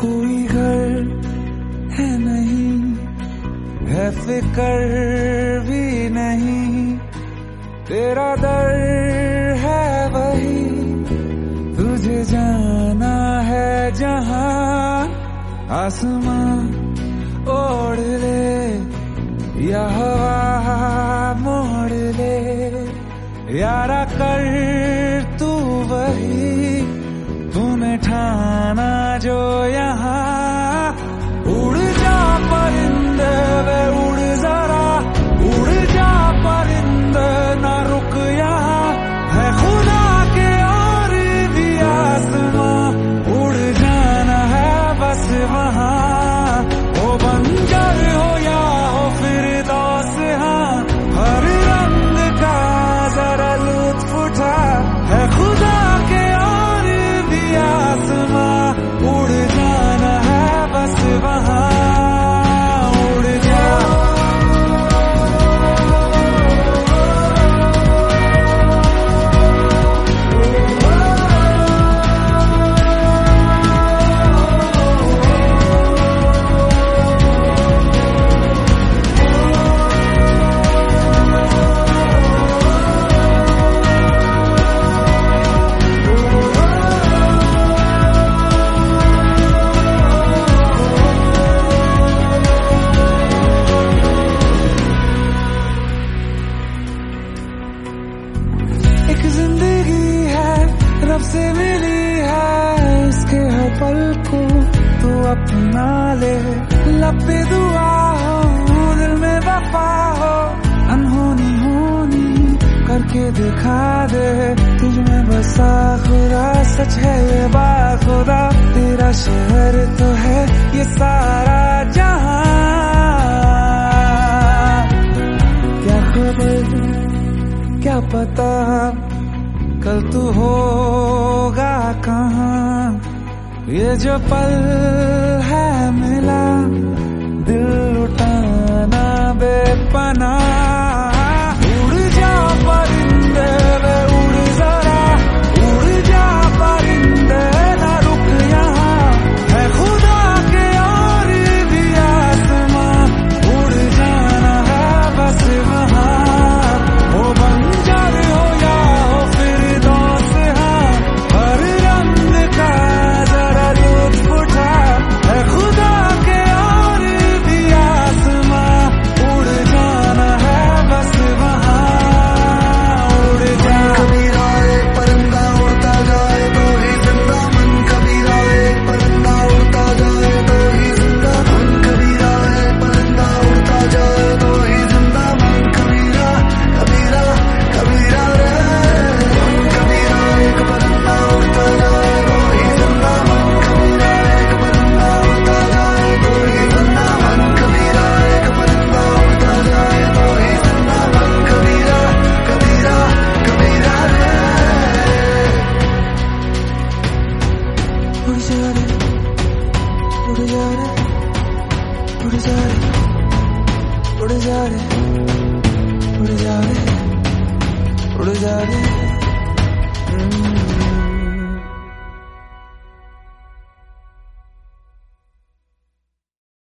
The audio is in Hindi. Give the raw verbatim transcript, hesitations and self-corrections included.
कोई घर है नहीं, है फिकर भी नहीं, तेरा दर है वही, तुझे जाना है जहां। आसमां ओढ़ ले या हवा मोड़ ले, यारा कर तू वही, तूने ठाना जो यहाँ। उड़ जा परिंदे वे उड़ जरा, उड़ जा परिंदे ना रुक यहाँ, है खुदा के और भी आसमां, उड़ जाना है बस वहाँ। हो बंजर हो या हो फिर दोस्त, हाँ हर रंग का जरा लुत्फ उठा, है खुदा के और भी आसमां, उड़ जाना है बस वहाँ। उड़ जा एक जिंदगी है रब से मिली है, इसके हर पल को तू अपना ले। लब पे दुआ हो दिल में वफा हो, अनहोनी होनी करके दिखा दे, तुझ में बसा खुदा सच है ये बात खुदा। तेरा शहर तो है ये सारा जहां, क्या खबर क्या पता कल तू होगा कहाँ। ये जो पल है मिला, दिल लुटाना बेपनाह। उड़ जा परिंदे वे उड़ जरा, उड़ जा परिंदे ना रुक यहाँ, है खुदा के और भी आसमां, उड़ जाना है बस वहाँ। हो बंजर हो या हो फिर दोस्त, हाँ हर रंग का जरा लुत्फ उठा, है खुदा के और भी आसमां, उड़ जाना है बस वहाँ। उड़ जा कबीरा एक परिंदा उड़ता जाए तो ही जिंदा, मन कबीरा एक परिंदा उड़ता जाए तो ही जिंदा, मन कबीरा एक परिंदा उड़ता जाए तो ही जिंदा, मन कबीरा कबीरा कबीरा रे। मन कबीरा एक परिंदा उड़ता जाए तो ही जिंदा, मन कबीरा एक परिंदा उड़ता जाए तो ही जिंदा, मन कबीरा एक परिंदा उड़ता जाए तो ही जिंदा, मन कबीरा कबीरा कबीरा रे। उड़ जा रे, उड़ जा रे, उड़ जा रे, उड़ जा रे, उड़ जा रे, उड़ जा रे।